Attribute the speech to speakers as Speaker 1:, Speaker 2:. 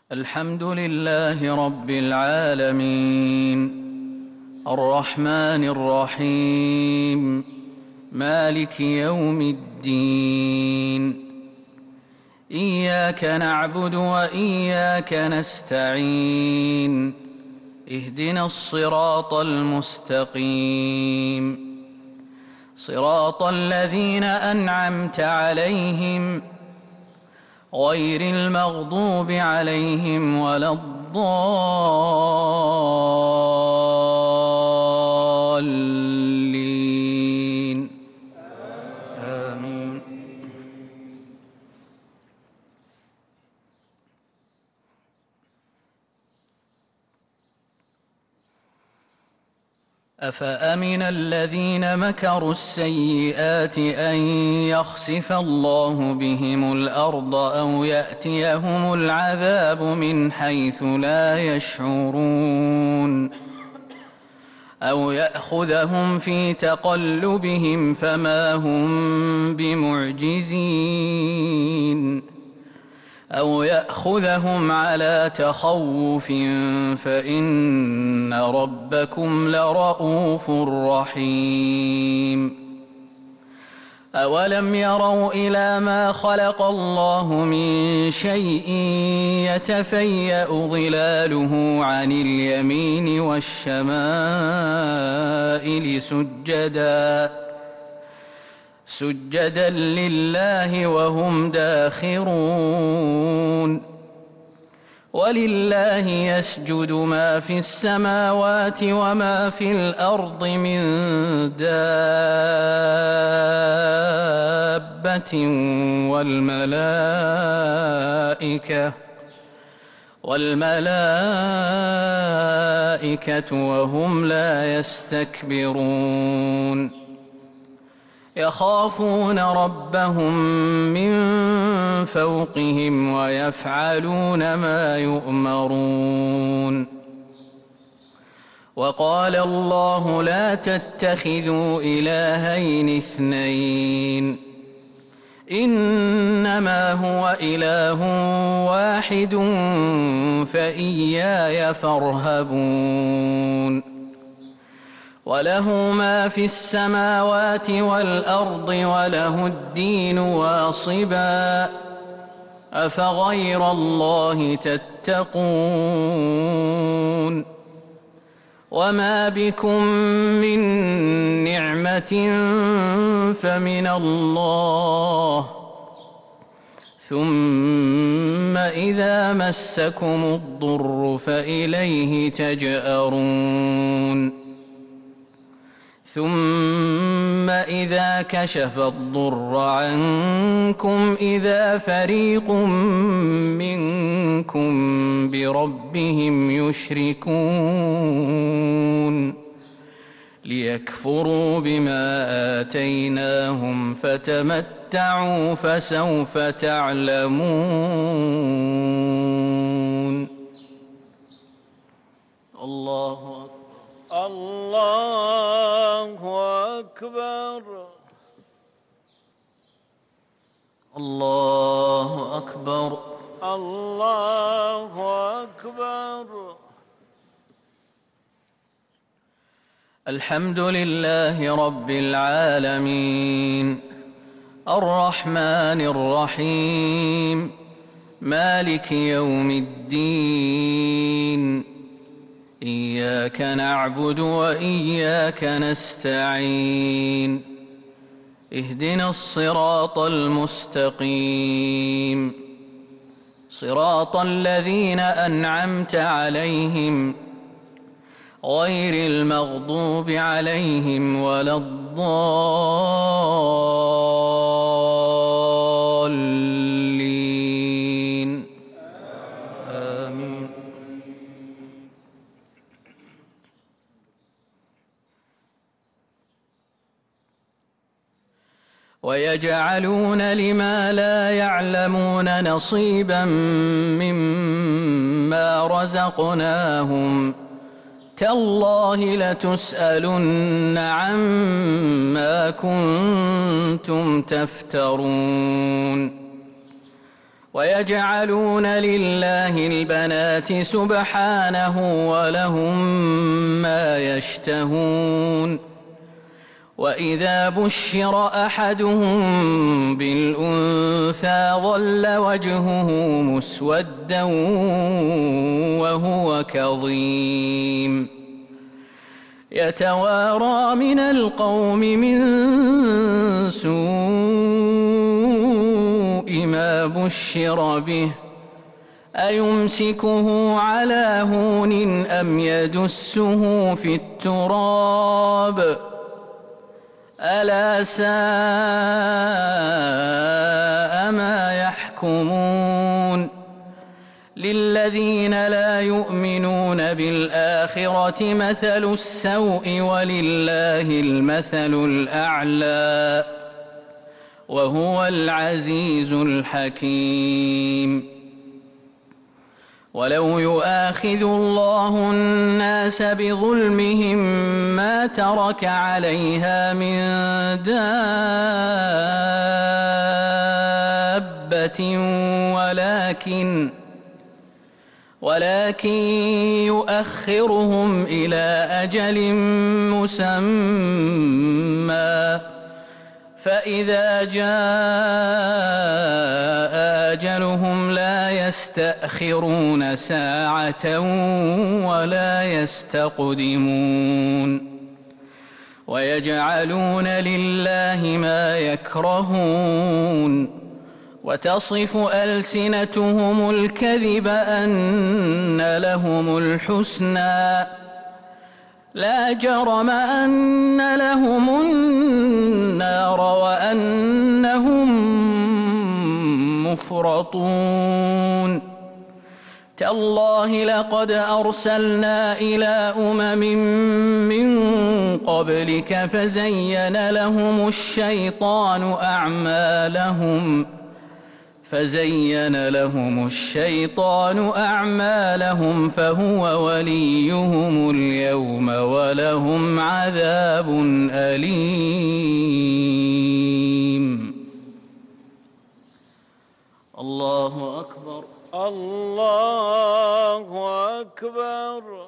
Speaker 1: الحمد لله رب العالمين الرحمن الرحيم مالك يوم الدين إياك نعبد وإياك نستعين اهدنا الصراط المستقيم صراط الذين أنعمت عليهم غير المغضوب عليهم ولا الضالين آمين. أفأمن الذين مكروا السيئات أن يخسف الله بهم الأرض أو يأتيهم العذاب من حيث لا يشعرون أو يأخذهم في تقلبهم فما هم بمعجزين أو يأخذهم على تخوف فإن ربكم لرءوف رحيم أولم يروا إلى ما خلق الله من شيء يتفيأ ظلاله عن اليمين والشمائل سجدا لله وهم داخرون ولله يسجد ما في السماوات وما في الأرض من دابة والملائكة وهم لا يستكبرون يخافون ربهم من فوقهم ويفعلون ما يؤمرون وقال الله لا تتخذوا إلهين اثنين إنما هو إله واحد فإياي فارهبون وله ما في السماوات والأرض وله الدين واصبا أفغير الله تتقون وما بكم من نعمة فمن الله ثم إذا مسكم الضر فإليه تجأرون ثم إذا كشف الضر عنكم إذا فريق منكم بربهم يشركون ليكفروا بما آتيناهم فتمتعوا فسوف تعلمون. الله أكبر. الله أكبر. الله أكبر. الحمد لله رب العالمين الرحمن الرحيم مالك يوم الدين إياك نعبد وإياك نستعين اهدنا الصراط المستقيم صراط الذين أنعمت عليهم غير المغضوب عليهم ولا الضالين آمين. ويجعلون لما لا يعلمون نصيبا مما رزقناهم تالله لتسألن عما كنتم تفترون ويجعلون لله البنات سبحانه ولهم ما يشتهون وإذا بشر أحدهم بالأنثى ظل وجهه مسودا وهو كظيم يتوارى من القوم من سوء ما بشر به أيمسكه على هون أم يدسه في التراب ألا ساء ما يحكمون للذين لا يؤمنون بالآخرة مثل السوء ولله المثل الأعلى وهو العزيز الحكيم ولو يؤاخذ الله الناس بظلمهم ما ترك عليها من دابة ولكن يؤخرهم إلى أجل مسمى فإذا جاء أجلهم لا يستأخرون ساعة ولا يستقدمون ويجعلون لله ما يكرهون وتصف ألسنتهم الكذب أن لهم الحسنى لا جرم أن لهم النار وأنهم مفرطون تالله لقد أرسلنا إلى من قبلك فزين لهم الشيطان أعمالهم فهو وليهم اليوم ولهم عذاب أليم الله أكبر
Speaker 2: الله أكبر